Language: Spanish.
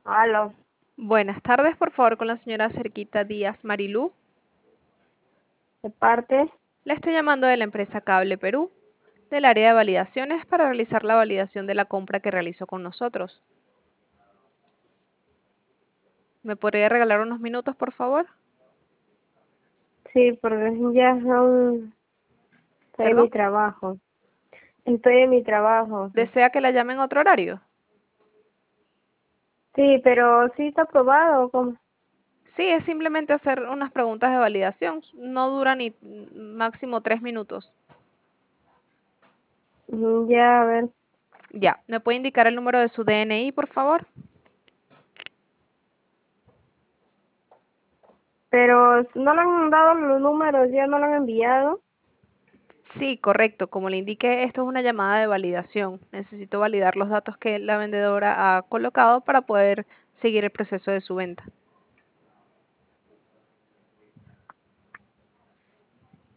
Aló, Buenas tardes, por favor, con la señora Cerquita Díaz Marilú. de parte, Le estoy llamando de la empresa Cable Perú, del área de validaciones para realizar la validación de la compra que realizó con nosotros. ¿Me podría regalar unos minutos, por favor? sí, porque ya son, estoy en ¿Perdón? mi trabajo. Estoy en mi trabajo. ¿Desea que la llame en otro horario? Sí, pero sí está aprobado. ¿Cómo? Sí, es simplemente hacer unas preguntas de validación. No dura ni máximo 3 minutos. Ya, a ver. Ya, ¿me puede indicar el número de su DNI, por favor? Pero no le han dado los números, ya no lo han enviado. Sí, correcto. Como le indiqué, esto es una llamada de validación. Necesito validar los datos que la vendedora ha colocado para poder seguir el proceso de su venta.